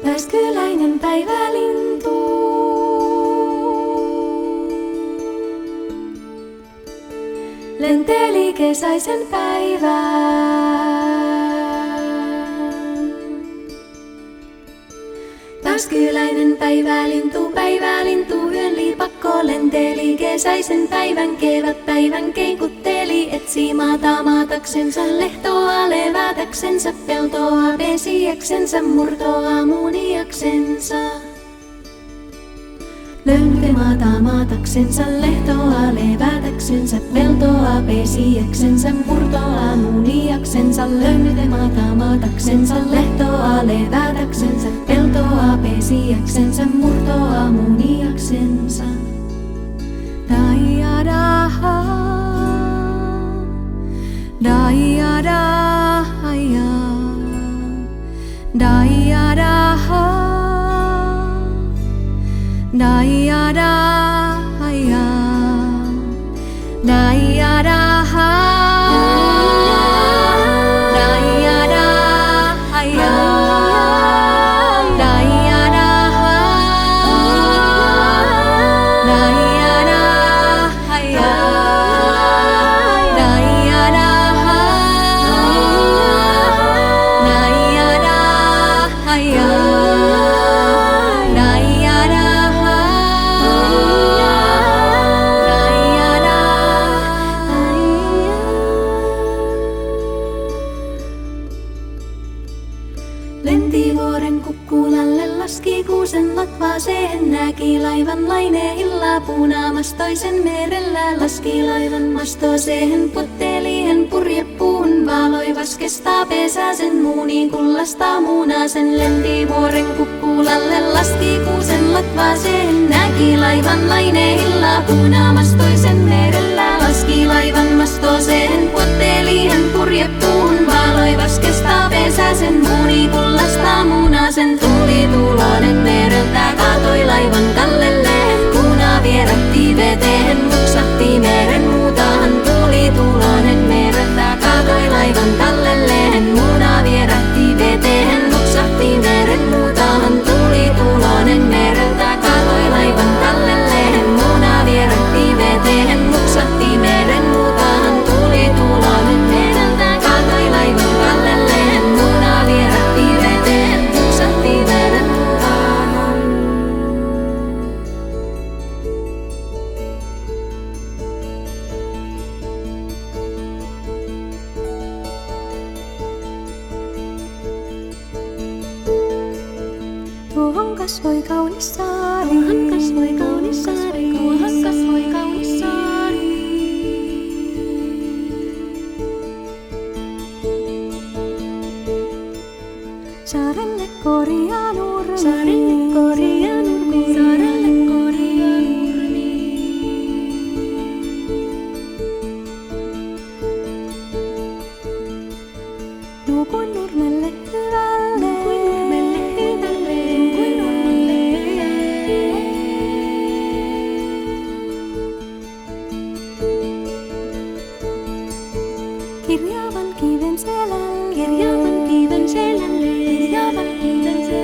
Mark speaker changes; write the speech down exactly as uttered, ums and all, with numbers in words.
Speaker 1: Pääskyläinen päivälintu. Lenteli kesäisen päivän. Pääskyläinen päivälintu, päivälintu, yön liipakko lenteli kesäisen päivän, kevätpäivän keikutteli, etsi maata maataksensa, lehtoa levätäksensä, peltoa pesiäksensä, murtoa muuniaksensa. Löynyte maata maataksensa, lehtoa levätäksensä, peltoa pesiäksensä, murtoa muuniaksensa. Löynyte maata maataksensa, lehtoa levätäksensä, peltoa pesiäksensä, murtoa muuniaksensa. Daiadaha, daiadaha, daiadaha. Daiadaha, daiadaha, daiadaha, daiadaha, lenti vuoren kukkulalle, laski kuusen latvaaseen, näki laivan laineilla puunamastoisen merellä. Laski laivan mastooseen, puttelihen purjepuun, valoi vaskesta pesäsen, muuniin kullasta muunasen. Lenti vuoren kukkulalle, laski kuusen latvaaseen, näki laivan laineilla puunamastoisen merellä. Laski laivan mastooseen, puttelihen purjepuun, valoi vaskesta pesäsen, muuniin kullasta muunasen. Tuli tulonen mereltä, kaatoi laivan kallelleen, muuna vierähti veteen, muksahti meren muutahan. Tuli tulonen mereltä, kaatoi laivan kallelleen, muuna vierähti veteen, muksahti meren muutahan. Tuli tulonen mereltä, kaatoi laivan kallelleen, muuna vierähti veteen, muksahti meren muutahan. Tuli tulonen mereltä, kaatoi laivan kallelleen, muuna vierähti veteen, muksahti meren muutahan. Tuohon kasvoi kaunis saari, tuohon kasvoi kaunis saari, tuohon kasvoi kaunis saari. Saarelle korjaa nurmi, saarelle korjaa nurmi, saarelle korjaa nurmi. Nukun nurmelle hyvälle, nukun nurmelle hyvälle, nukun nurmelle hyvälle. Kirjaavan kiven selälle, kirjaavan kiven selälle, kirjaavan kiven selälle.